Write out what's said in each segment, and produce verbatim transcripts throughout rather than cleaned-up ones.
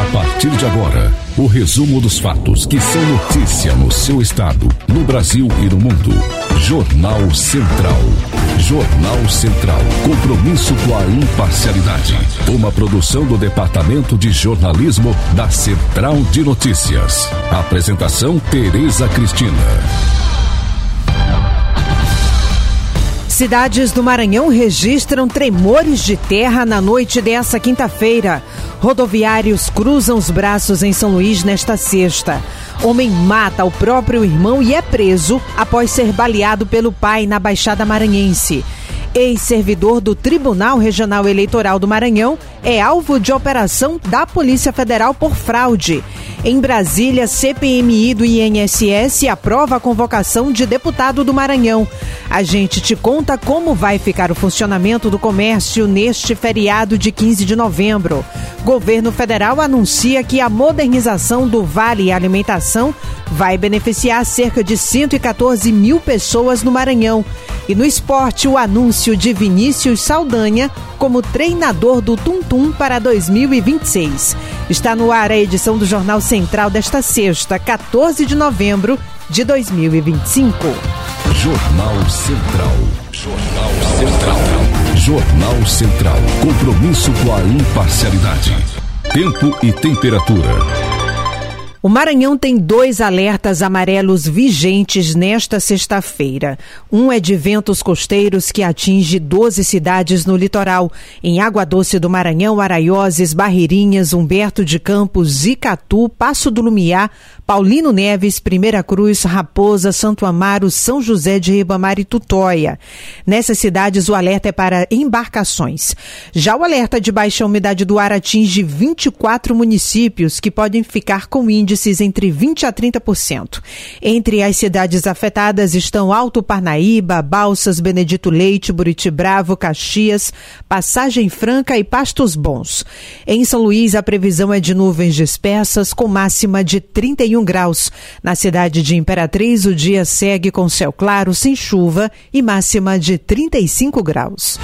partir de agora, o resumo dos fatos que são notícia no seu estado, no Brasil e no mundo. Jornal Central. Jornal Central. Compromisso com a imparcialidade. Uma produção do Departamento de Jornalismo da Central de Notícias. Apresentação: Tereza Cristina. Cidades do Maranhão registram tremores de terra na noite dessa quinta-feira. Rodoviários cruzam os braços em São Luís nesta sexta. Homem mata o próprio irmão e é preso após ser baleado pelo pai na Baixada Maranhense. Ex-servidor do Tribunal Regional Eleitoral do Maranhão é alvo de operação da Polícia Federal por fraude. Em Brasília, C P M I do I N S S aprova a convocação de deputado do Maranhão. A gente te conta como vai ficar o funcionamento do comércio neste feriado de quinze de novembro. Governo federal anuncia que a modernização do Vale Alimentação vai beneficiar cerca de cento e quatorze mil pessoas no Maranhão. E no esporte, o anúncio de Vinícius Saldanha como treinador do Tum-Tum para dois mil e vinte e seis. Está no ar a edição do Jornal Central desta sexta, quatorze de novembro de dois mil e vinte e cinco. Jornal Central. Jornal Central. Jornal Central. Compromisso com a imparcialidade. Tempo e temperatura. O Maranhão tem dois alertas amarelos vigentes nesta sexta-feira. Um é de ventos costeiros que atinge doze cidades no litoral. Em Água Doce do Maranhão, Araioses, Barreirinhas, Humberto de Campos, Icatu, Passo do Lumiar, Paulino Neves, Primeira Cruz, Raposa, Santo Amaro, São José de Ribamar e Tutóia. Nessas cidades, o alerta é para embarcações. Já o alerta de baixa umidade do ar atinge vinte e quatro municípios que podem ficar com índice índices entre vinte a trinta por cento. Entre as cidades afetadas estão Alto Parnaíba, Balsas, Benedito Leite, Buriti Bravo, Caxias, Passagem Franca e Pastos Bons. Em São Luís, a previsão é de nuvens dispersas com máxima de trinta e um graus. Na cidade de Imperatriz, o dia segue com céu claro, sem chuva e máxima de trinta e cinco graus.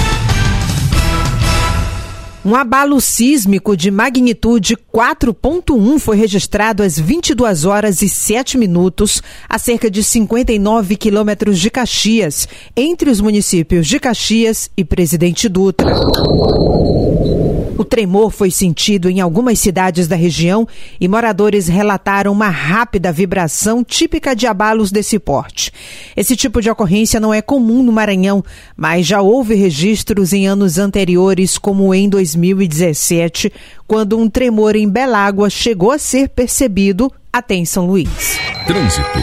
Um abalo sísmico de magnitude quatro ponto um foi registrado às vinte e duas horas e sete minutos, a cerca de cinquenta e nove quilômetros de Caxias, entre os municípios de Caxias e Presidente Dutra. O tremor foi sentido em algumas cidades da região e moradores relataram uma rápida vibração típica de abalos desse porte. Esse tipo de ocorrência não é comum no Maranhão, mas já houve registros em anos anteriores, como em dois mil e dezessete, quando um tremor em Belágua chegou a ser percebido até em São Luís. Trânsito.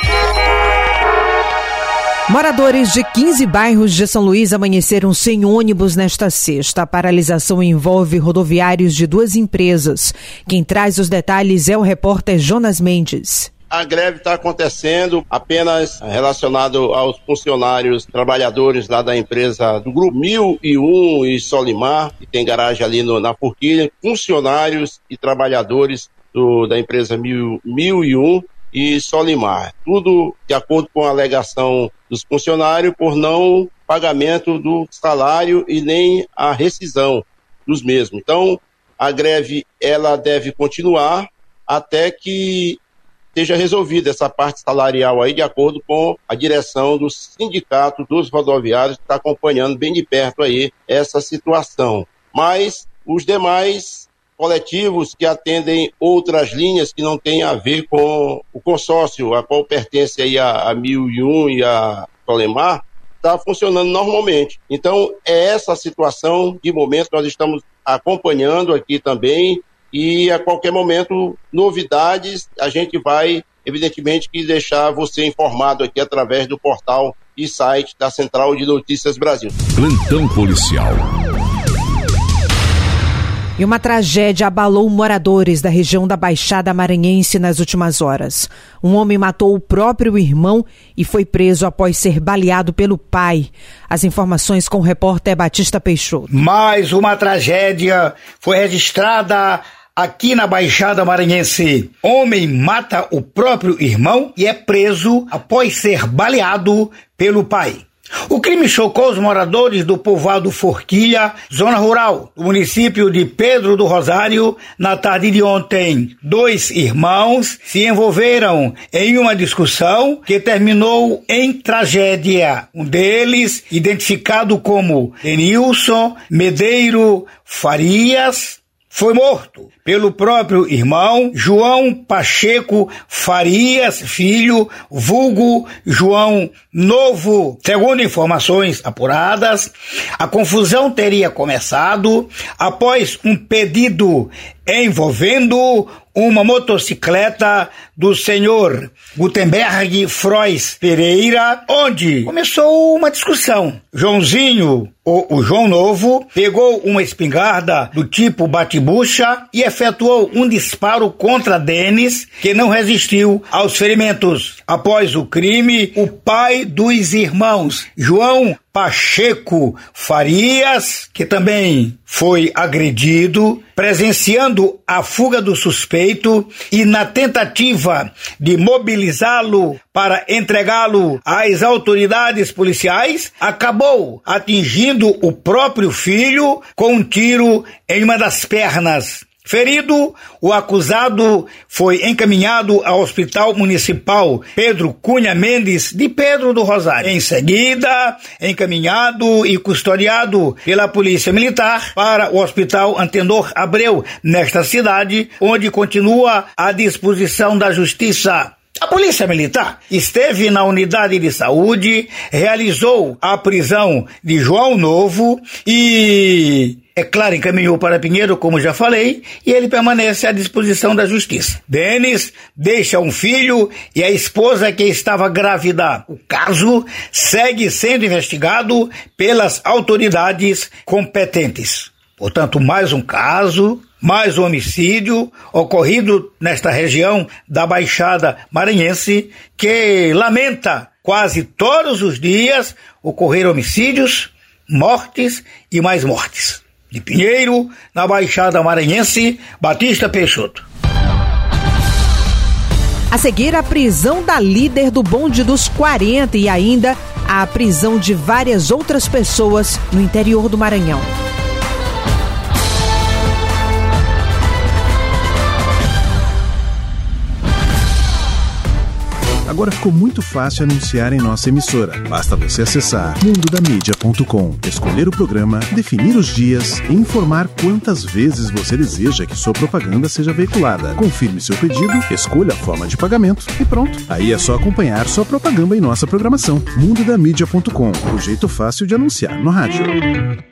Moradores de quinze bairros de São Luís amanheceram sem ônibus nesta sexta. A paralisação envolve rodoviários de duas empresas. Quem traz os detalhes é o repórter Jonas Mendes. A greve está acontecendo apenas relacionado aos funcionários, trabalhadores lá da empresa do Grupo mil e um e Solimar, que tem garagem ali no, na Forquilha, funcionários e trabalhadores do, da empresa mil e um e Solimar. Tudo de acordo com a alegação dos funcionários por não pagamento do salário e nem a rescisão dos mesmos. Então, a greve ela deve continuar até que seja resolvida essa parte salarial aí, de acordo com a direção do sindicato dos rodoviários, que está acompanhando bem de perto aí essa situação. Mas os demais coletivos que atendem outras linhas que não têm a ver com o consórcio, a qual pertence aí a, a mil e um e a Solimar, está funcionando normalmente. Então, é essa situação de momento que nós estamos acompanhando aqui também, e a qualquer momento, novidades, a gente vai, evidentemente, que deixar você informado aqui através do portal e site da Central de Notícias Brasil. Plantão policial. E uma tragédia abalou moradores da região da Baixada Maranhense nas últimas horas. Um homem matou o próprio irmão e foi preso após ser baleado pelo pai. As informações com o repórter Batista Peixoto. Mais uma tragédia foi registrada aqui na Baixada Maranhense. Homem mata o próprio irmão e é preso após ser baleado pelo pai. O crime chocou os moradores do povoado Forquilha, zona rural, do município de Pedro do Rosário, na tarde de ontem. Dois irmãos se envolveram em uma discussão que terminou em tragédia. Um deles, identificado como Denilson Medeiro Farias, foi morto pelo próprio irmão João Pacheco Farias Filho, vulgo João Novo. Segundo informações apuradas, a confusão teria começado após um pedido envolvendo uma motocicleta do senhor Gutenberg Frois Pereira, onde começou uma discussão. Joãozinho, ou o João Novo, pegou uma espingarda do tipo bate-bucha e efetuou um disparo contra Denis, que não resistiu aos ferimentos. Após o crime, o pai dos irmãos, João Pacheco Farias, que também foi agredido, presenciando a fuga do suspeito e na tentativa de mobilizá-lo para entregá-lo às autoridades policiais, acabou atingindo o próprio filho com um tiro em uma das pernas. Ferido, o acusado foi encaminhado ao Hospital Municipal Pedro Cunha Mendes de Pedro do Rosário. Em seguida, encaminhado e custodiado pela Polícia Militar para o Hospital Antenor Abreu, nesta cidade, onde continua à disposição da Justiça. A Polícia Militar esteve na unidade de saúde, realizou a prisão de João Novo e, é claro, encaminhou para Pinheiro, como já falei, e ele permanece à disposição da Justiça. Denis deixa um filho e a esposa que estava grávida. O caso segue sendo investigado pelas autoridades competentes. Portanto, mais um caso, mais um homicídio ocorrido nesta região da Baixada Maranhense, que lamenta quase todos os dias ocorrer homicídios, mortes e mais mortes. De Pinheiro, na Baixada Maranhense, Batista Peixoto. A seguir, a prisão da líder do bonde dos quarenta e ainda a prisão de várias outras pessoas no interior do Maranhão. Agora ficou muito fácil anunciar em nossa emissora. Basta você acessar mundo da mídia ponto com, escolher o programa, definir os dias e informar quantas vezes você deseja que sua propaganda seja veiculada. Confirme seu pedido, escolha a forma de pagamento e pronto. Aí é só acompanhar sua propaganda em nossa programação. mundo da mídia ponto com, o jeito fácil de anunciar no rádio.